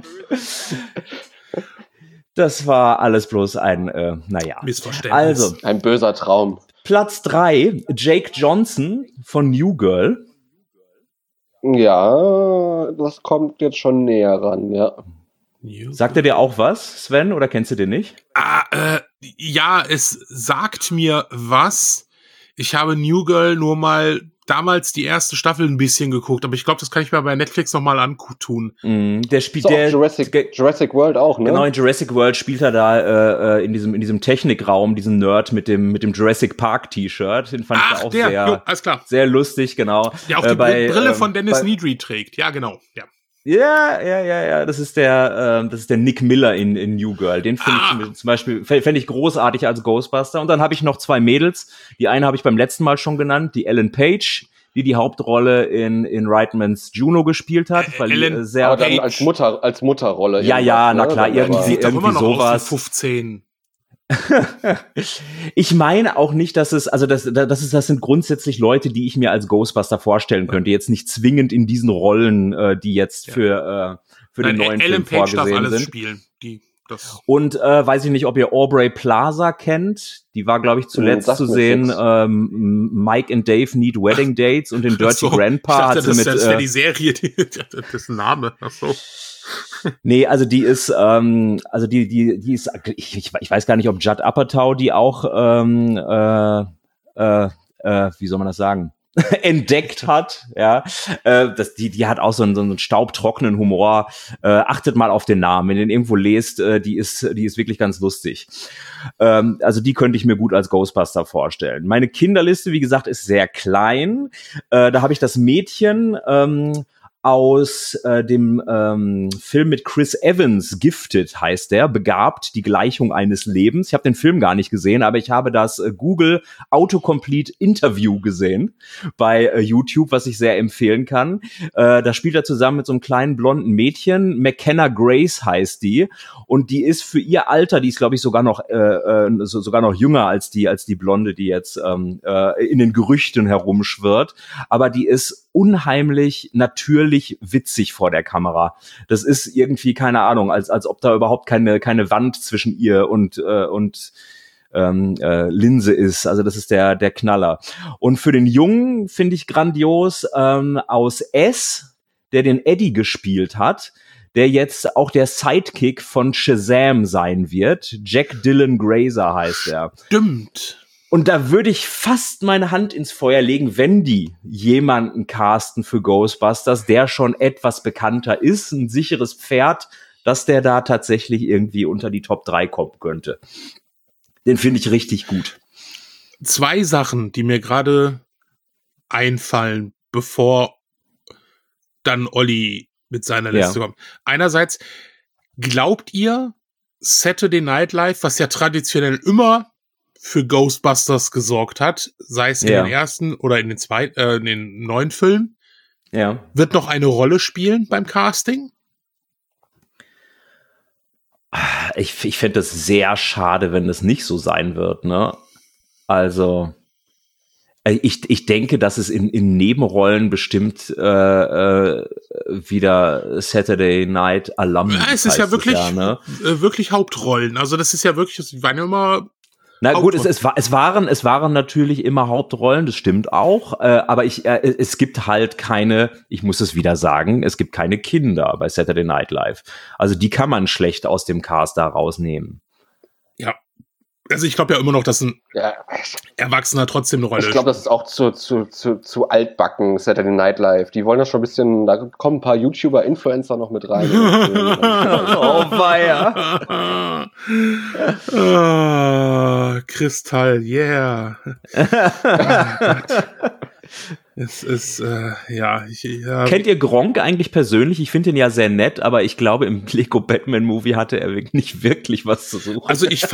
Das war alles bloß ein, Missverständnis. Also, ein böser Traum. Platz 3, Jake Johnson von New Girl. Ja, das kommt jetzt schon näher ran, ja. Sagt er dir auch was, Sven, oder kennst du den nicht? Ja, es sagt mir was. Ich habe New Girl nur mal damals die erste Staffel ein bisschen geguckt, aber ich glaube, das kann ich mir bei Netflix nochmal antun. Der spielt Jurassic World auch, ne? Genau, in Jurassic World spielt er da in diesem Technikraum, diesen Nerd mit dem Jurassic Park T-Shirt. Den fand ich auch alles klar. Sehr lustig, genau. Der auch die Brille von Dennis Nedry trägt. Ja, genau. Ja. Ja, das ist der Nick Miller in New Girl. Den finde ich zum Beispiel, fände ich großartig als Ghostbuster. Und dann habe ich noch 2 Mädels. Die eine habe ich beim letzten Mal schon genannt, die Ellen Page, die Hauptrolle in Reitmans Juno gespielt hat. Weil Ellen sehr aber dann als Mutterrolle. Ja, na klar, irgendwie immer noch sowas. Aus 15. Ich meine auch nicht, dass das sind grundsätzlich Leute, die ich mir als Ghostbuster vorstellen könnte, jetzt nicht zwingend in diesen Rollen, die jetzt für den neuen Film vorgesehen Page darf alles sind. Spielen. Und weiß ich nicht, ob ihr Aubrey Plaza kennt. Die war, glaube ich, zuletzt zu sehen. Mike and Dave Need Wedding Dates und den Dirty Grandpa hat sie mit. Das wäre die Serie, das Name. Ach so. Nee, also die ist, die ist, ich weiß gar nicht, ob Judd Apatow die auch, wie soll man das sagen? entdeckt hat, ja, die hat auch so einen staubtrockenen Humor. Achtet mal auf den Namen, wenn ihr den irgendwo lest, die ist wirklich ganz lustig. Also die könnte ich mir gut als Ghostbuster vorstellen. Meine Kinderliste, wie gesagt, ist sehr klein. Da habe ich das Mädchen aus dem Film mit Chris Evans, Gifted heißt der, Begabt, die Gleichung eines Lebens. Ich habe den Film gar nicht gesehen, aber ich habe das Google Autocomplete Interview gesehen bei YouTube, was ich sehr empfehlen kann. Da spielt er zusammen mit so einem kleinen blonden Mädchen, McKenna Grace heißt die, und die ist für ihr Alter, die ist glaube ich sogar noch jünger als die Blonde, die jetzt in den Gerüchten herumschwirrt, aber die ist unheimlich natürlich witzig vor der Kamera. Das ist irgendwie, keine Ahnung, als ob da überhaupt keine Wand zwischen ihr und Linse ist. Also das ist der Knaller. Und für den Jungen finde ich grandios aus S, der den Eddie gespielt hat, der jetzt auch der Sidekick von Shazam sein wird. Jack Dylan Grazer heißt er. Stimmt. Und da würde ich fast meine Hand ins Feuer legen, wenn die jemanden casten für Ghostbusters, der schon etwas bekannter ist, ein sicheres Pferd, dass der da tatsächlich irgendwie unter die Top 3 kommen könnte. Den finde ich richtig gut. 2 Sachen, die mir gerade einfallen, bevor dann Olli mit seiner Liste kommt. Einerseits, glaubt ihr, Saturday Night Live, was ja traditionell immer für Ghostbusters gesorgt hat, sei es in den ersten oder in den neuen Filmen, wird noch eine Rolle spielen beim Casting? Ich fände das sehr schade, wenn das nicht so sein wird, ne? Also ich denke, dass es in Nebenrollen bestimmt wieder Saturday Night Alumni ist. Ja, es ist ja wirklich, wirklich Hauptrollen. Also das ist ja wirklich, das waren ja immer. Na gut, es waren natürlich immer Hauptrollen, das stimmt auch, aber es gibt halt keine, ich muss es wieder sagen, es gibt keine Kinder bei Saturday Night Live. Also die kann man schlecht aus dem Cast da rausnehmen. Ja, also ich glaube ja immer noch, dass ein Erwachsener trotzdem eine Rolle spielt. Ich glaube, das ist auch zu altbacken, Saturday Night Live. Die wollen das schon ein bisschen, da kommen ein paar YouTuber, Influencer noch mit rein. Oh, weia. Kristall, yeah. Es ist, Kennt ihr Gronk eigentlich persönlich? Ich finde ihn ja sehr nett, aber ich glaube, im Lego Batman Movie hatte er nicht wirklich was zu suchen. Also ich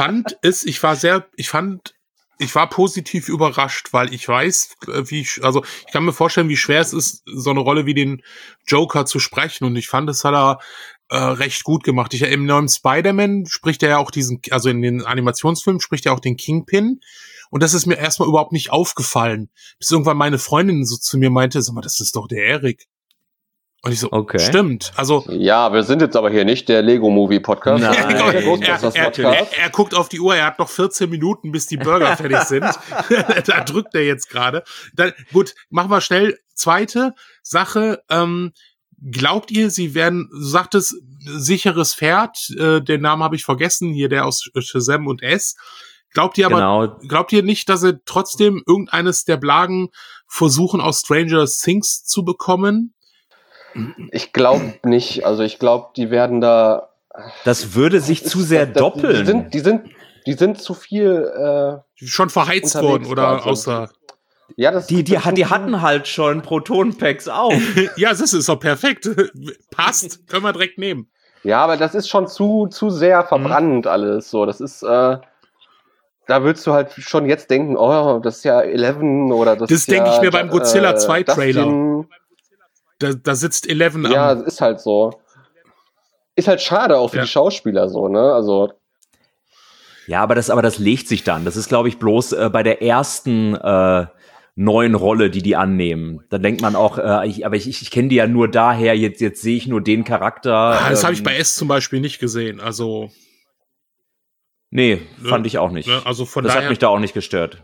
war positiv überrascht, weil ich weiß, ich kann mir vorstellen, wie schwer es ist, so eine Rolle wie den Joker zu sprechen, und ich fand, das hat er recht gut gemacht. Im neuen Spider-Man spricht er ja auch in den Animationsfilmen spricht er auch den Kingpin. Und das ist mir erstmal überhaupt nicht aufgefallen. Bis irgendwann meine Freundin so zu mir meinte, sag mal, das ist doch der Eric. Und ich so, okay. Stimmt. Also ja, wir sind jetzt aber hier nicht der Lego-Movie-Podcast. Er guckt auf die Uhr, er hat noch 14 Minuten, bis die Burger fertig sind. Da drückt er jetzt gerade. Gut, machen wir schnell. Zweite Sache, glaubt ihr, sie werden, du sagtest, sicheres Pferd, den Namen habe ich vergessen, hier der aus Shazam und S. Glaubt ihr nicht, dass sie trotzdem irgendeines der Blagen versuchen, aus Stranger Things zu bekommen? Ich glaube nicht. Also ich glaube, die werden da. Das würde sich zu sehr doppeln. Die sind zu viel. Schon verheizt worden oder außer. Ja, die hatten halt schon Proton-Packs auf. Ja, das ist doch perfekt. Passt, können wir direkt nehmen. Ja, aber das ist schon zu sehr verbrannt alles. So, das ist. Da würdest du halt schon jetzt denken, oh, das ist ja 11 oder das. Das denke ich mir beim Godzilla 2 Trailer. Da sitzt 11 am. Ja, ist halt so. Ist halt schade auch für die Schauspieler so, ne? Also. Ja, aber das legt sich dann. Das ist, glaube ich, bloß bei der ersten neuen Rolle, die annehmen. Da denkt man auch, ich kenne die ja nur daher, jetzt sehe ich nur den Charakter. Das habe ich bei S zum Beispiel nicht gesehen, also. Nee, fand ich auch nicht. Also von das daher, hat mich da auch nicht gestört.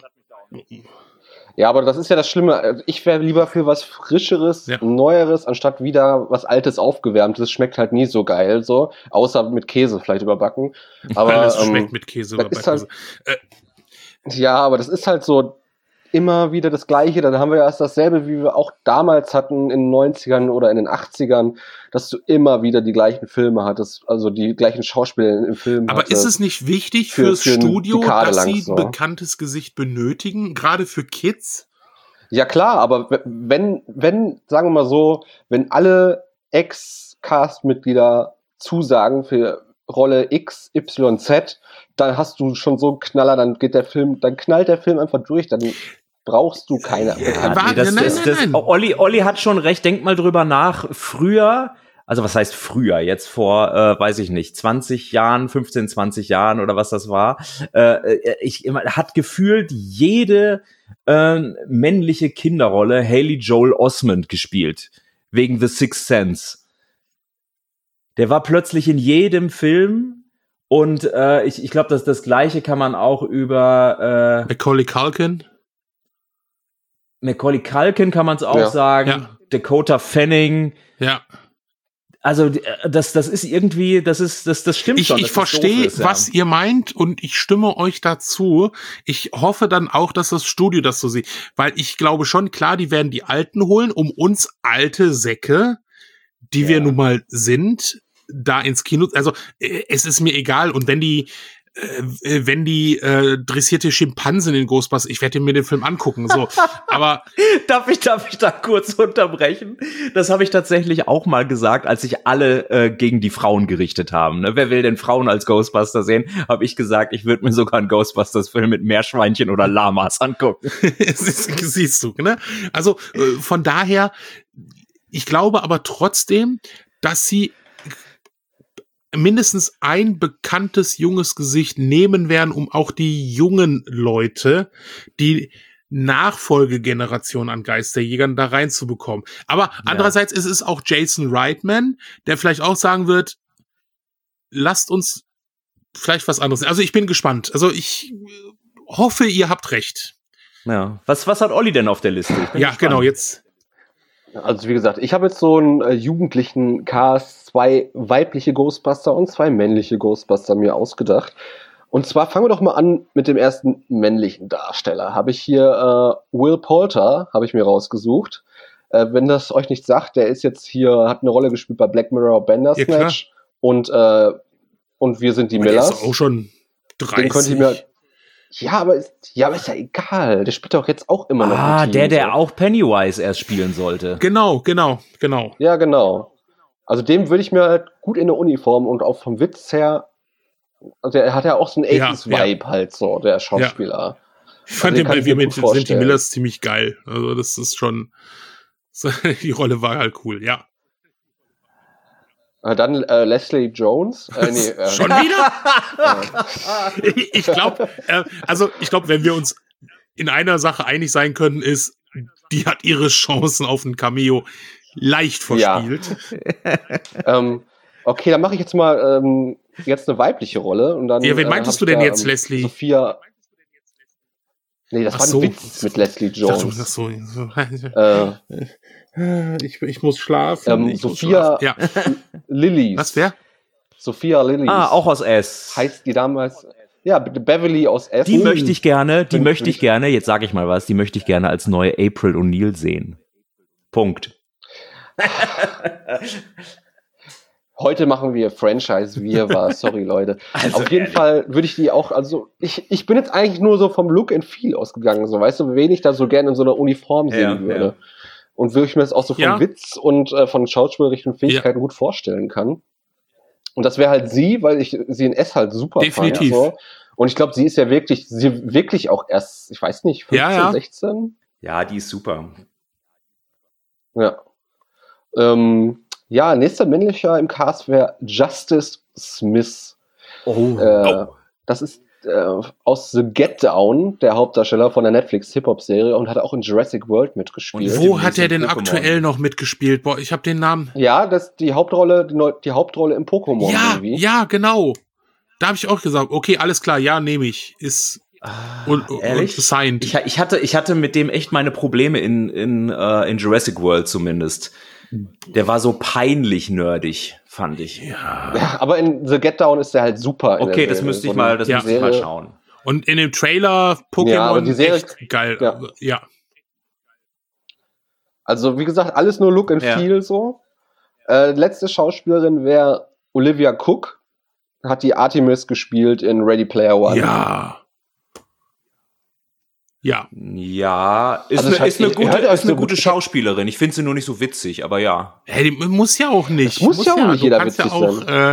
Ja, aber das ist ja das Schlimme. Ich wäre lieber für was Frischeres, Neueres, anstatt wieder was Altes aufgewärmtes. Das schmeckt halt nie so geil, so. Außer mit Käse vielleicht überbacken. Aber alles schmeckt mit Käse überbacken. Halt, ja, aber das ist halt so immer wieder das Gleiche. Dann haben wir erst dasselbe, wie wir auch damals hatten in den 90ern oder in den 80ern, dass du immer wieder die gleichen Filme hattest, also die gleichen Schauspieler im Film Aber hattest. Ist es nicht wichtig fürs Studio, dass sie ein bekanntes Gesicht benötigen, gerade für Kids? Ja klar, aber wenn, sagen wir mal so, wenn alle Ex-Cast-Mitglieder zusagen für Rolle X, Y, Z, dann hast du schon so einen Knaller, dann knallt der Film einfach durch, dann brauchst du keine Nein. Olli hat schon recht, denk mal drüber nach. Früher, also was heißt früher? Jetzt vor, weiß ich nicht, 20 Jahren, 15, 20 Jahren oder was das war. Hat gefühlt jede männliche Kinderrolle Haley Joel Osment gespielt. Wegen The Sixth Sense. Der war plötzlich in jedem Film und ich glaube, dass das Gleiche kann man auch über Macaulay Culkin kann man es auch sagen. Ja. Dakota Fanning. Ja. Also das ist irgendwie, das stimmt schon. Ich verstehe, was ihr meint und ich stimme euch dazu. Ich hoffe dann auch, dass das Studio das so sieht, weil ich glaube schon, klar, die werden die Alten holen, um uns alte Säcke, die wir nun mal sind, da ins Kino, also es ist mir egal und wenn die dressierte Schimpansen in Ghostbusters, ich werde mir den Film angucken, so, aber darf ich da kurz unterbrechen? Das habe ich tatsächlich auch mal gesagt, als sich alle gegen die Frauen gerichtet haben. Ne? Wer will denn Frauen als Ghostbuster sehen? Habe ich gesagt, ich würde mir sogar einen Ghostbusters-Film mit Meerschweinchen oder Lamas angucken. Siehst du, ne? Also von daher, ich glaube aber trotzdem, dass sie mindestens ein bekanntes junges Gesicht nehmen werden, um auch die jungen Leute, die Nachfolgegeneration an Geisterjägern da reinzubekommen. Aber andererseits ist es auch Jason Reitman, der vielleicht auch sagen wird, lasst uns vielleicht was anderes. Also ich bin gespannt. Also ich hoffe, ihr habt recht. Ja. Was hat Olli denn auf der Liste? Ja, gespannt. Genau, jetzt. Also wie gesagt, ich habe jetzt so einen jugendlichen Cast, 2 weibliche Ghostbuster und 2 männliche Ghostbuster mir ausgedacht. Und zwar fangen wir doch mal an mit dem ersten männlichen Darsteller. Habe ich hier Will Poulter, habe ich mir rausgesucht. Wenn das euch nicht sagt, der ist jetzt hier, hat eine Rolle gespielt bei Black Mirror, Bandersnatch und wir sind die Millers. Der ist auch schon 30. Den könnte ich mir... Ja, aber ist ja egal. Der spielt doch jetzt auch immer noch. Der auch Pennywise erst spielen sollte. Genau. Ja, genau. Also dem würde ich mir halt gut in der Uniform und auch vom Witz her, also der hat ja auch so einen 80s-Vibe halt so, der Schauspieler. Ja. Ich fand den bei Wir sind die Millers ziemlich geil. Also das ist schon, die Rolle war halt cool, ja. Dann Leslie Jones. Schon wieder? Ich glaube, wenn wir uns in einer Sache einig sein können, ist, die hat ihre Chancen auf ein Cameo leicht verspielt. Ja. Okay, dann mache ich jetzt mal jetzt eine weibliche Rolle. Und dann, wen meintest du denn jetzt, Leslie? Sophia. Nee, das war ein Witz mit Leslie Jones. Ich muss schlafen. Sophia Lillis. Was, wer? Sophia Lillis. Auch aus S. Heißt die damals... Ja, Beverly aus S. Die möchte ich gerne, jetzt sage ich mal was, die möchte ich gerne als neue April O'Neil sehen. Punkt. Heute machen wir Franchise-Wirrwarr, sorry Leute. Also auf jeden Fall würde ich die auch, also ich bin jetzt eigentlich nur so vom Look and Feel ausgegangen, so weißt du, wen ich da so gerne in so einer Uniform sehen würde. Ja. Und würde ich mir das auch so vom Witz und von schauspielerischen Fähigkeiten gut vorstellen kann. Und das wäre halt sie, weil ich sie in S halt super fand. So. Und ich glaube, sie ist ja wirklich auch erst, ich weiß nicht, 15, 16? Ja, die ist super. Ja. Nächster männlicher im Cast wäre Justice Smith. Das ist aus The Get Down, der Hauptdarsteller von der Netflix Hip-Hop-Serie und hat auch in Jurassic World mitgespielt. Und wo hat er denn aktuell noch mitgespielt? Boah, ich habe den Namen. Ja, das die Hauptrolle im Pokémon-Movie. Ja, genau. Da habe ich auch gesagt, okay, alles klar, ja, nehme ich. Ist ehrlich? Signed. Ich hatte mit dem echt meine Probleme in Jurassic World zumindest. Der war so peinlich nerdig, fand ich. Ja, aber in The Get Down ist der halt super. Okay, das müsste ich mal schauen. Und in dem Trailer Pokémon die Serie, echt geil. Ja. Also wie gesagt, alles nur Look and Feel so. Letzte Schauspielerin wäre Olivia Cook. Hat die Artemis gespielt in Ready Player One. Ja, ist eine gute Schauspielerin. Ich finde sie nur nicht so witzig, aber ja. Hey, muss ja auch nicht. Muss ja auch nicht jeder witzig sein.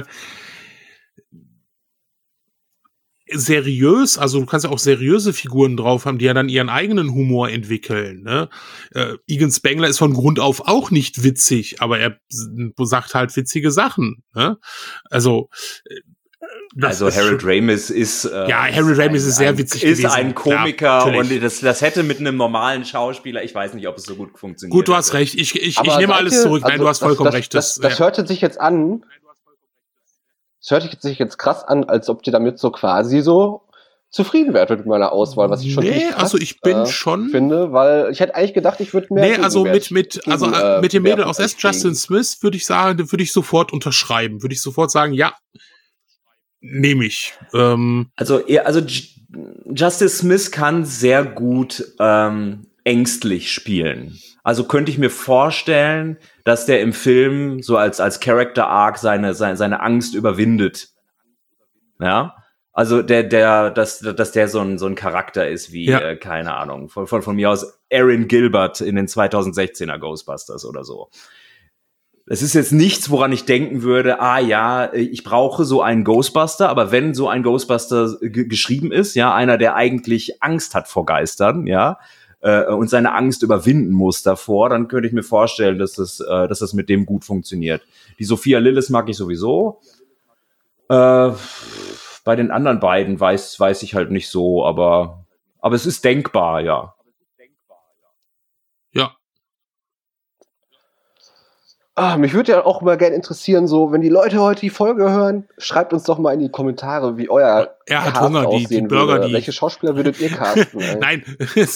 Seriös, also du kannst ja auch seriöse Figuren drauf haben, die ja dann ihren eigenen Humor entwickeln. Ne? Egan Spengler ist von Grund auf auch nicht witzig, aber er sagt halt witzige Sachen. Ne? Also Harold Ramis ist Harold Ramis ist sehr witzig gewesen. Ist ein Komiker und das hätte mit einem normalen Schauspieler, ich weiß nicht, ob es so gut funktioniert. Gut, du hast recht. Ich nehme alles zurück. Nein, du hast vollkommen recht. Das hörte sich jetzt an. Das hört sich jetzt krass an, als ob ihr damit so quasi so zufrieden wärt mit meiner Auswahl, was ich schon krass, also ich bin schon finde, weil ich hätte eigentlich gedacht, ich würde mehr mit dem Mädel aus S, Justin Smith, würde ich sofort unterschreiben. Würde ich sofort sagen, ja, nehme ich. Also Justice Smith kann sehr gut ängstlich spielen. Also könnte ich mir vorstellen, dass der im Film so als Character Arc seine Angst überwindet. Ja? Also dass der so ein Charakter ist wie, keine Ahnung, von mir aus Aaron Gilbert in den 2016er Ghostbusters oder so. Es ist jetzt nichts, woran ich denken würde, ich brauche so einen Ghostbuster, aber wenn so ein Ghostbuster geschrieben ist, einer, der eigentlich Angst hat vor Geistern, und seine Angst überwinden muss davor, dann könnte ich mir vorstellen, dass das mit dem gut funktioniert. Die Sophia Lillis mag ich sowieso. Bei den anderen beiden weiß ich halt nicht so, aber es ist denkbar, ja. Ja. Mich würde ja auch mal gerne interessieren, so, wenn die Leute heute die Folge hören, schreibt uns doch mal in die Kommentare, wie euer Cast aussehen die Burger, würde. Welche Schauspieler würdet ihr casten? Nein,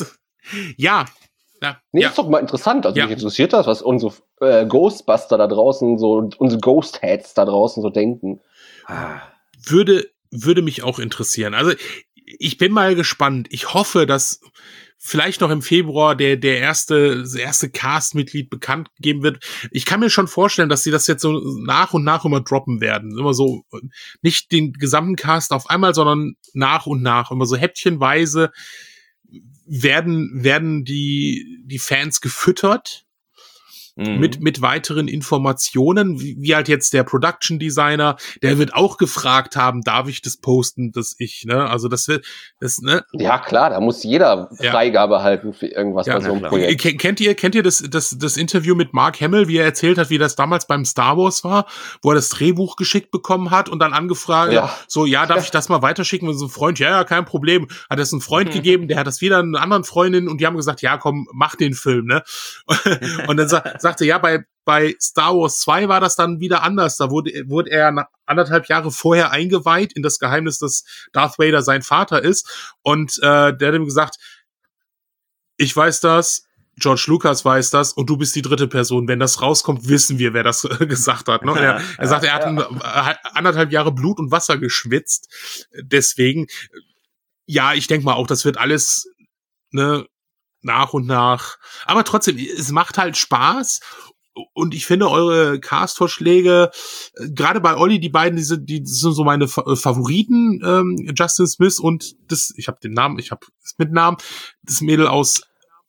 ist doch mal interessant. Also mich interessiert das, was unsere Ghostbuster da draußen, so unsere Ghost-Heads da draußen so denken. Würde mich auch interessieren. Also ich bin mal gespannt. Ich hoffe, dass vielleicht noch im Februar das erste Cast-Mitglied bekannt gegeben wird. Ich kann mir schon vorstellen, dass sie das jetzt so nach und nach immer droppen werden. Immer so, nicht den gesamten Cast auf einmal, sondern nach und nach. Immer so häppchenweise werden die Fans gefüttert. mit weiteren Informationen, wie halt jetzt der Production Designer, der wird auch gefragt haben, darf ich das posten, dass ich, ne, also das wird, ne? Ja, klar, da muss jeder Freigabe halten für irgendwas bei so einem Projekt. Kennt ihr das Interview mit Mark Hamill, wie er erzählt hat, wie das damals beim Star Wars war, wo er das Drehbuch geschickt bekommen hat und dann angefragt, darf ich das mal weiterschicken? Und so ein Freund, ja, kein Problem. Hat es einen Freund gegeben, der hat das wieder einer anderen Freundin und die haben gesagt, ja, komm, mach den Film, ne? Und dann sagte, ja, bei Star Wars 2 war das dann wieder anders. Da wurde er 1,5 Jahre vorher eingeweiht in das Geheimnis, dass Darth Vader sein Vater ist. Und der hat ihm gesagt, ich weiß das, George Lucas weiß das und du bist die dritte Person. Wenn das rauskommt, wissen wir, wer das gesagt hat. Ne? Er sagt, er hat 1,5 Jahre Blut und Wasser geschwitzt. Deswegen, ja, ich denke mal auch, das wird alles, ne, nach und nach. Aber trotzdem, es macht halt Spaß. Und ich finde eure Cast-Vorschläge, gerade bei Olli, die beiden, die sind so meine Favoriten, Justin Smith und ich habe das mit Namen, das Mädel aus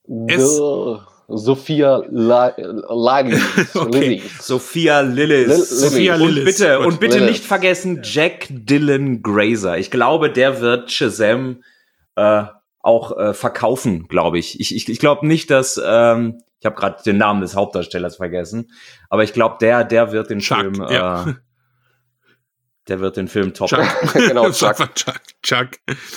Sophia Lillis. Okay. Sophia Lillis. Und bitte nicht vergessen, Jack Dylan Grazer. Ich glaube, der wird Shazam auch verkaufen, glaube ich. Ich glaube nicht, dass ich habe gerade den Namen des Hauptdarstellers vergessen, aber ich glaube, der wird den Chuck, Film der wird den Film toppen. Genau, Chuck.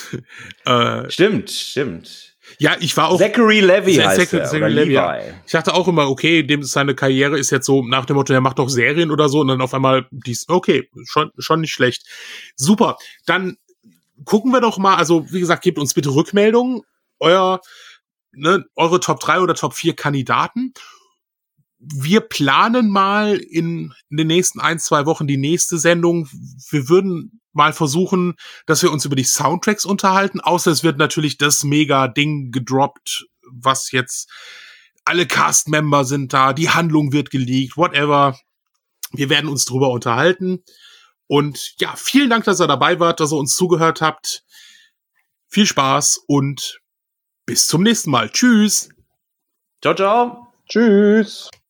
Stimmt. Ja, ich war auch Zachary Levi heißt Zachary Levi. Ja. Ich dachte auch immer, okay, seine Karriere ist jetzt so nach dem Motto, er macht doch Serien oder so und dann auf einmal okay, schon nicht schlecht. Super. Dann gucken wir doch mal, also wie gesagt, gebt uns bitte Rückmeldungen, eure Top 3 oder Top 4 Kandidaten. Wir planen mal in den nächsten 1-2 Wochen die nächste Sendung. Wir würden mal versuchen, dass wir uns über die Soundtracks unterhalten, außer es wird natürlich das Mega-Ding gedroppt, was jetzt alle Cast-Member sind da, die Handlung wird geleakt, whatever. Wir werden uns drüber unterhalten. Und ja, vielen Dank, dass ihr dabei wart, dass ihr uns zugehört habt. Viel Spaß und bis zum nächsten Mal. Tschüss. Ciao, ciao. Tschüss.